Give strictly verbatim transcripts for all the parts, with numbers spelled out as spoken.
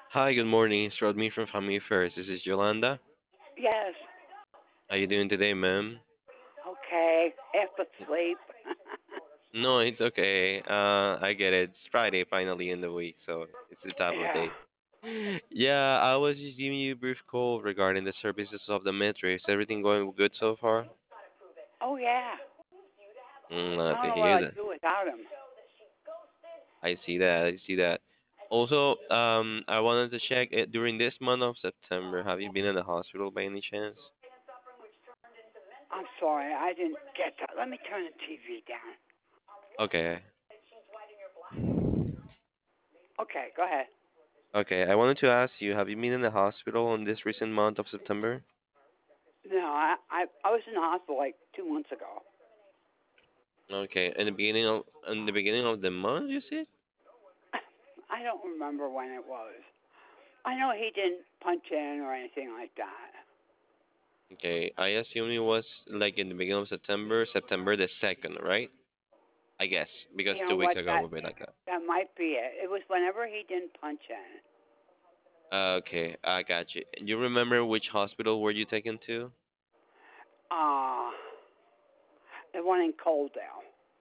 Hi, good morning. It's Rodney from Family Affairs. This is Yolanda. Yes. How you doing today, ma'am? Okay. Half asleep. No, it's okay. Uh, I get it. It's Friday finally in the week, so it's the time of Yeah. day. Yeah, I was just giving you a brief call regarding the services of the metro. Is everything going good so far? Oh yeah. Mm, I glad don't to know what hear I'd that. do without him. I see that. I see that. Also, um, I wanted to check it during this month of September. Have you been in the hospital by any chance? I'm sorry, I didn't get that. Let me turn the T V down. Okay. Okay, go ahead. Okay, I wanted to ask you, have you been in the hospital in this recent month of September? No, I I, I was in the hospital like two months ago. Okay, in the beginning of in the beginning of the month, you said? I don't remember when it was. I know he didn't punch in or anything like that. Okay, I assume it was like in the beginning of September, September the second, right? I guess because You know two weeks what? ago That would be like that. that might be it. It was whenever he didn't punch in. Okay, I got you. You remember which hospital were you taken to? Uh the one in Coaldale.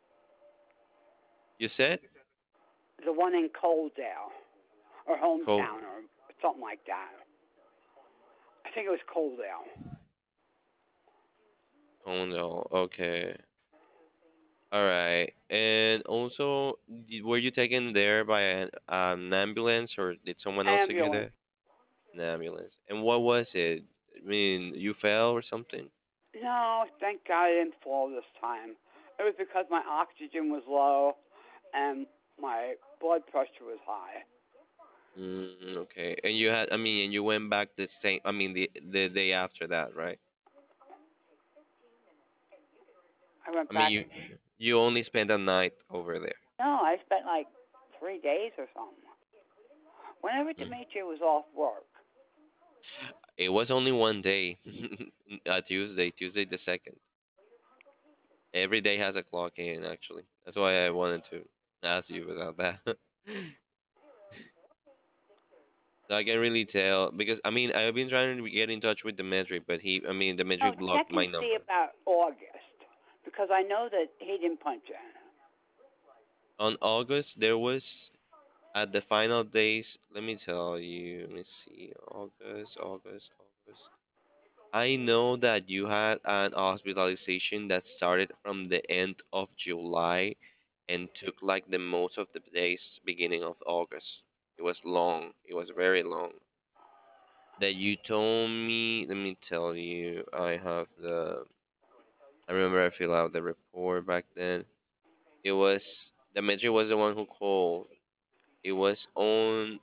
You said? The one in Coaldale or Col hometown or something like that. I think it was Coaldale. Condell. Okay. All right. And also, d- were you taken there by an, an ambulance or did someone else take you Ambulance. there? An ambulance. And what was it? I mean, you fell or something? No, thank God I didn't fall this time. It was because my oxygen was low and my blood pressure was high. Mm, okay. And you had, I mean, and you went back the same, I mean, the the day after that, right? I went I mean, back. you you only spent a night over there. No, I spent like three days or something. Whenever Mm. Demetria was off work. It was only one day, a Tuesday, Tuesday the second. Every day has a clock in, actually. That's why I wanted to ask you about that. So I can really tell because I mean I've been trying to get in touch with the metric, but he, I mean the No, metric check blocked my and see number. about August because I know that he didn't punch in. On August there was at the final days. Let me tell you. Let me see. August, August, August. I know that you had an hospitalization that started from the end of July and took like the most of the days beginning of August. It was long. It was very long. That you told me. Let me tell you. I have the. I remember I filled out the report back then. It was the Demetri was the one who called. It was on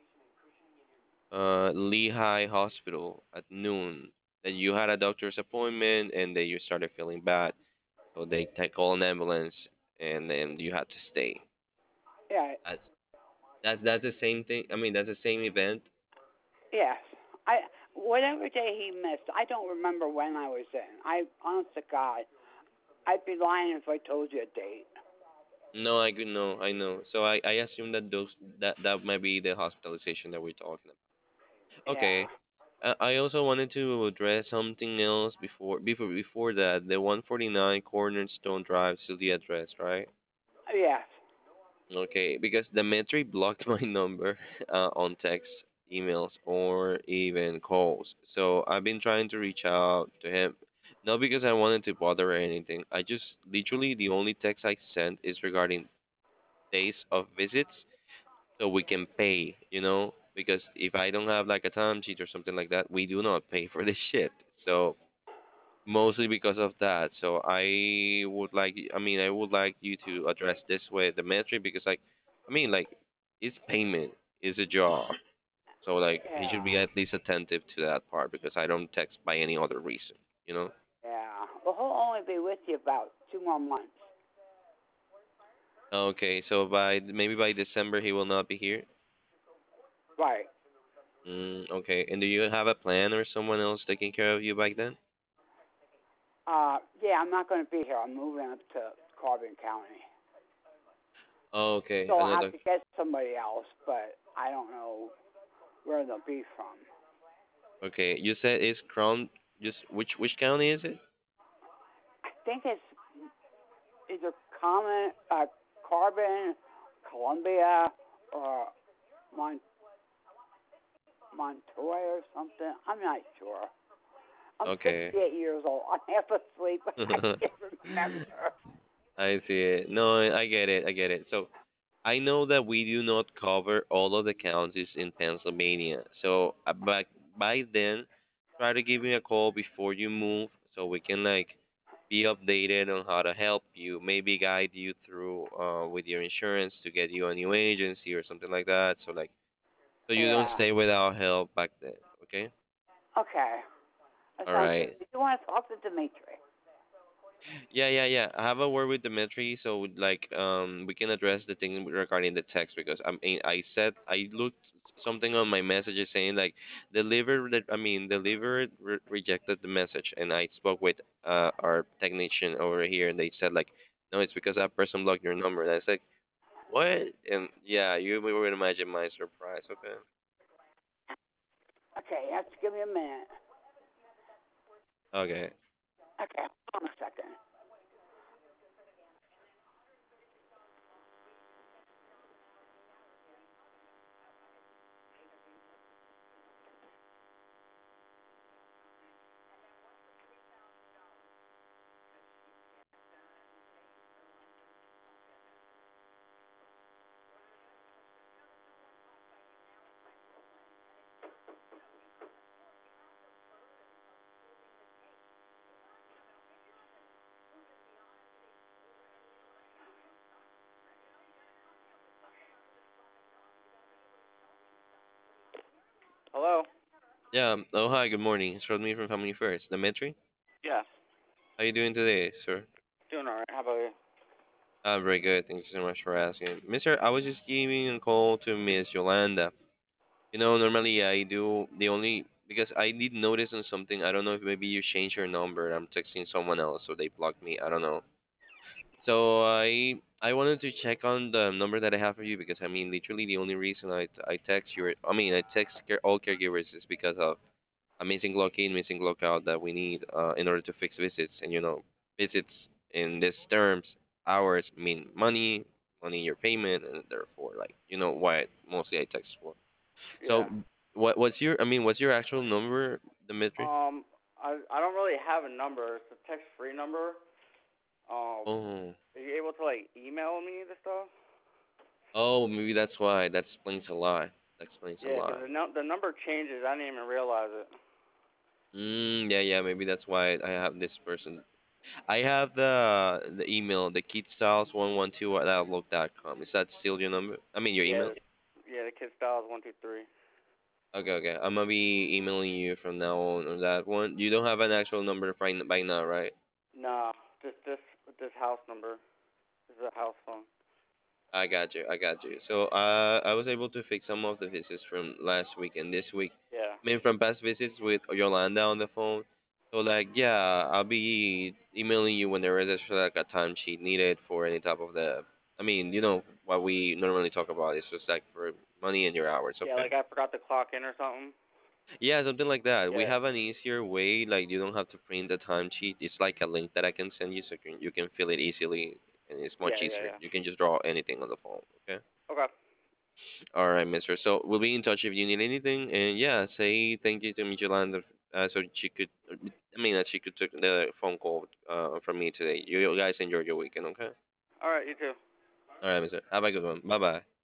uh, Lehigh Hospital at noon. That you had a doctor's appointment and that you started feeling bad, so they take call an ambulance and then you had to stay. Yeah, That's that's that's the same thing. I mean, that's the same event. yes. I whatever day he missed, I don't remember when I was in. I honest to God, I'd be lying if I told you a date. No, I could know, I know. So I I assume that those that that might be the hospitalization that we're talking about. Yeah. Okay. Uh, I also wanted to address something else before before before that. The one forty-nine Cornerstone Drive to the address, right? Yes. Okay, because the metric blocked my number uh, on text, emails, or even calls. So I've been trying to reach out to him, not because I wanted to bother or anything. I just literally the only text I sent is regarding days of visits, so we can pay. You know, because if I don't have like a time sheet or something like that, we do not pay for the shit. So mostly because of that. So I would like, I mean, I would like you to address this way the metric because, like, I mean, like, it's payment is a job. So like, he should be Yeah. at least attentive to that part because I don't text by any other reason, you know? Yeah. Well, he'll only be with you about two more months. Okay, so by maybe by December he will not be here. Right. Mm, okay, and do you have a plan or someone else taking care of you back then? Uh, yeah, I'm not going to be here. I'm moving up to Carbon County. Okay, So I'll have another. to get somebody else, but I don't know. where they'll be from. Okay, you said it's Crown. Just which which county is it? I think it's either Common, uh, Carbon, Columbia, or Mon- Montoya or something. I'm not sure. I'm Okay. sixty-eight years old. I'm half asleep. I can't remember. I see it. No, I get it. I get it. So I know that we do not cover all of the counties in Pennsylvania. So uh, back by then, try to give me a call before you move so we can like be updated on how to help you, maybe guide you through uh with your insurance to get you a new agency or something like that. So like so you don't Yeah. stay without help back then. Okay? Okay. That All sounds good. right. Did you want to talk to Dimitri? Yeah, yeah, yeah. I have a word with Dimitri, so like um we can address the thing regarding the text because I mean I said I looked s- something on my messages saying like deliver that I mean delivered re rejected the message and I spoke with uh our technician over here and they said like no it's because that person blocked your number and I said what and yeah you would imagine my surprise. Okay. Okay, you have to give me a minute. Okay. Okay, hold on a second. Hello? Yeah. um, Oh hi. Good morning. It's Rodney from Family First. Dimitri, Yes. how you doing today, sir? Doing all right. How about you? I'm very good. Thank you so much for asking. Mister, I was just giving a call to Miss Yolanda. You know, normally I do the only because I did notice on something. I don't know if maybe you changed your number. I'm texting someone else, so they blocked me. I don't know. So I I wanted to check on the number that I have for you because I mean, literally the only reason I I text you, I mean, I text care, all caregivers is because of a missing login, missing logout that we need uh, in order to fix visits. And you know, visits in these terms, hours mean money, money your payment, and therefore, like you know, why mostly I text for. Yeah. So, what what's your? I mean, what's your actual number, Dimitri? Um, I I don't really have a number. It's a text free number. Um, Oh, are you able to like email me the stuff? oh, maybe that's why. That explains a lot. That explains a Yeah, 'cause lot. the no- the number changes. I didn't even realize it. Mm, yeah, yeah, maybe that's why I have this person. I have the the email, the kidstyles one one two at outlook dot com. Is that still your number? I mean, your Yeah. email? Yeah, the kid styles one two three. Okay, okay. I'm gonna be emailing you from now on on that one. You don't have an actual number right by now, right? Nah, just this this house number. This is a house phone. I got you. I got you. So uh, I was able to fix some of the visits from last week and this week. Yeah. I mean, from past visits with Yolanda on the phone. So like, yeah, I'll be emailing you when there is actually like a timesheet needed for any type of the. I mean, you know what we normally talk about. It's just like for money and your hours. Yeah, Okay. like I forgot to clock in or something. Yeah, something like that. We Yeah. have an easier way. Like you don't have to print the timesheet. It's like a link that I can send you, so you can, you can fill it easily, and it's Yeah, much yeah, easier. yeah. You can just draw anything on the phone. Okay. Okay. All right, Mister. So we'll be in touch if you need anything. And yeah, say thank you to Miss Yolanda, uh, so she could, I mean, that she could take the phone call uh, from me today. You guys enjoy your weekend, okay? All right, you too. All right, Mister. Have a good one. Bye bye.